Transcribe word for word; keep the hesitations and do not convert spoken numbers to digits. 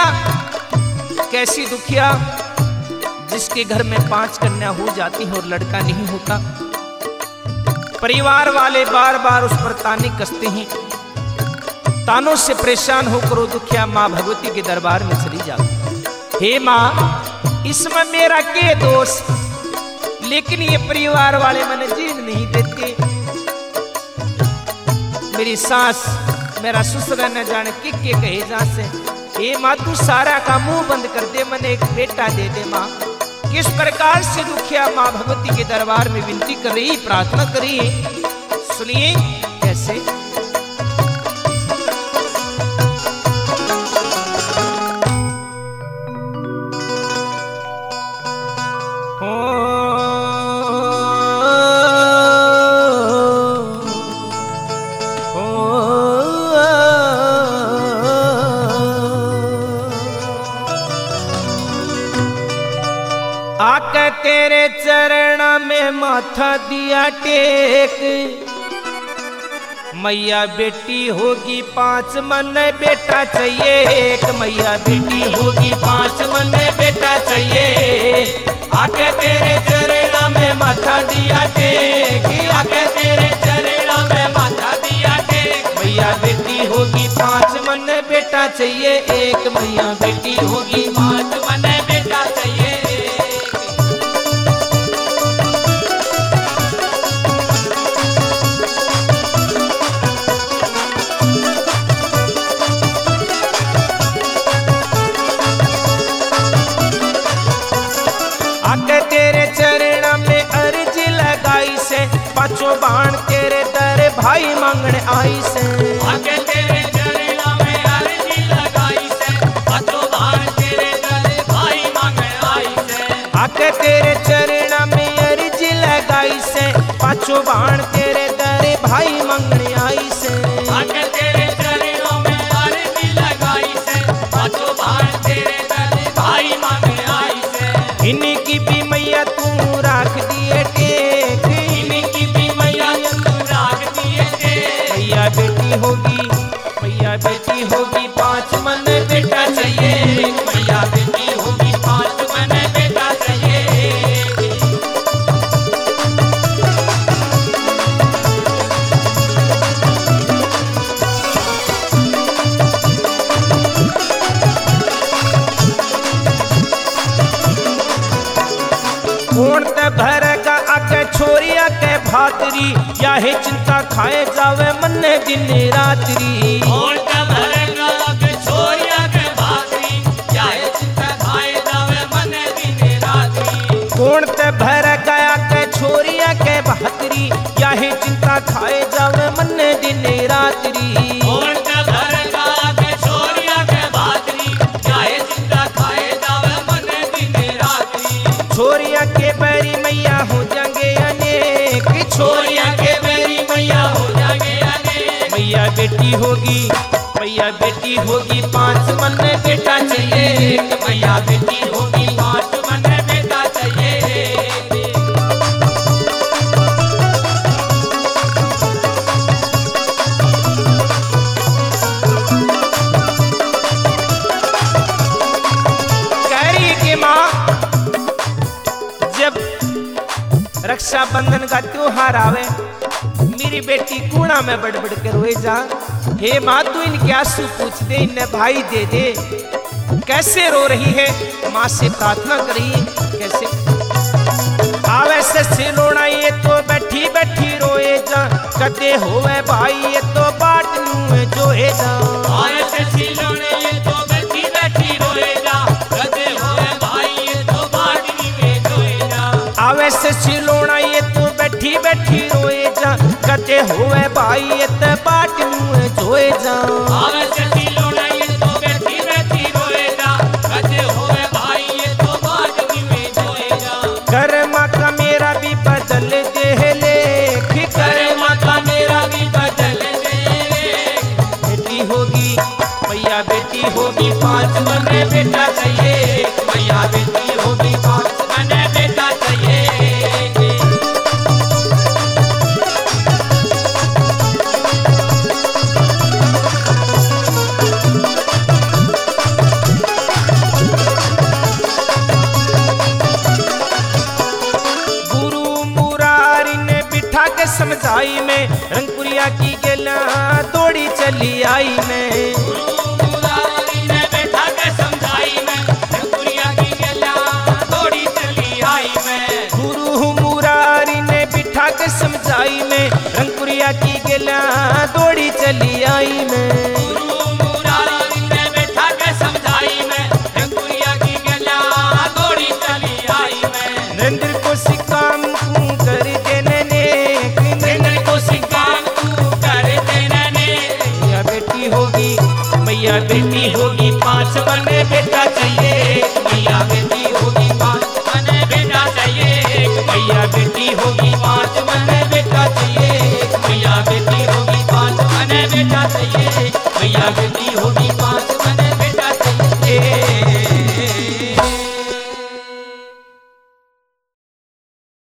कैसी दुखिया जिसके घर में पांच कन्या हो जाती है और लड़का नहीं होता। परिवार वाले बार बार उस पर ताने कसते हैं। तानों से परेशान होकर वो दुखिया माँ भगवती के दरबार में चली जाती। हे माँ, इसमें मेरा क्या दोष, लेकिन ये परिवार वाले मैंने जीन नहीं देते। मेरी सास मेरा ससुर न जाने कि के कहे जा से। हे माँ, तू सारा का मुंह बंद कर दे, मैंने एक बेटा दे दे। माँ किस प्रकार से दुखिया माँ भगवती के दरबार में विनती कर रही, प्रार्थना कर रही है, सुनिए कैसे। आके तेरे चरण में माथा दिया टेक, मैया बेटी होगी पांच मन बेटा चाहिए एक। मैया बेटी होगी पांच मन बेटा चाहिए। आके तेरे चरण में माथा दिया टेक, आके तेरे चरण में माथा दिया टेक। मैया बेटी होगी पांच मन बेटा चाहिए एक। मैया बेटी होगी पांच मन बेटा चाहिए। आके तेरे चरण में अर्जी लगाई से, पांचों बाण तेरे दर भाई मांगने आई से। आके तेरे चरण में अर्जी लगाई से, पांचों बाण तेरे दर भाई मांगने आई से। आके तेरे चरण में अर्जी लगाई से, पांचों बाण तेरे दर भाई मांगने आई से। आके तेरे चरणों में अर्जी लगाई से, पांचों बाण तेरे दर भाई मांगने आई से। इनकी भी मैया तू राख दिए टेक, इनकी भी मैया तू राख दिए टेक। मैया बेटी होगी, मैया बेटी होगी पांच मन बेटा चाहिए। मैया बेटी होगी पांच मन बेटा चाहिए। कौन ते भर का आके छोरिया के भातरी, याहे चिंता खाए जावे मन दिन रात्रि। कौन ते भर का आके छोरिया के भातरी, याहे चिंता खाए जावे मन दिन रात्रि। कौन ते भर का आके छोरिया के भातरी, याहे चिंता खाए जावे मन दिन रात्रि। कौन ते भर का आके छोरिया के भातरी, याहे चिंता खाए जावे मन दिन रात्रि। छोरिया के बैरी मैया हो जाएंगे अनेक, छोरिया के बैरी मैया हो जाएंगे अनेक। मैया बेटी होगी, मैया बेटी होगी पांच मन बेटा चाहिए। मैया बेटी होगी पांच मन बेटा चाहिए। कैरी की माँ जब रक्षाबंधन का त्योहार आवे, मेरी बेटी कूड़ा में बड़बड़ के रोए जा। हे माँ, तू इनके आंसू पूछ दे, इन्हें भाई दे दे। कैसे रो रही है, माँ से प्रार्थना करी कैसे। आवे से सिलोना ये तो बैठी बैठी रोए जा, कदे होवे भाई ये तो बाट नू जोए जा। आवे से सिलोना ये तो बैठी बैठी रोए जा, कदे होवे भाई ये तो बाट नू जोए जा। आवे से सिलोना ये तो बैठी बैठी रोए जा, कदे होवे भाई ये तो बाट नू जोए जा। आवे से सिलोना ये तो बैठी बैठी रोए जा, कदे होवे भाई ये तो बाट नू जोए जा। कर्मा का मेरा भी बदल दे लेख, कर्मा का मेरा भी बदल दे लेख। बेटी होगी, मैया बेटी होगी पांच मन बेटा चाहिए। मैया बेटी होगी पांच मन बेटा चाहिए। समझाई में, रंगपुरिया की गेला दौड़ी चली आई में। गुरु मुरारी ने बैठा के समझाई में, रंगपुरिया की गेला दौड़ी चली आई में। गुरु मुरारी ने बिठा के समझाई में, रंगपुरिया की गेला दौड़ी चली आई में। गुरु मुरारी ने बैठा के समझाई में, रंगपुरिया की गेला दौड़ी चली आई में। नरेंद्र को सिकाम तू कर देने ने, नरेंद्र को सिकाम तू कर देने ने। मैया बेटी होगी, मैया बेटी होगी पांच बने बेटा चाहिए, मैया बेटी होगी पांच बने बेटा चाहिए, मैया बेटी होगी पांच बने बेटा चाहिए, मैया बेटी होगी पांच बने बेटा चाहिए।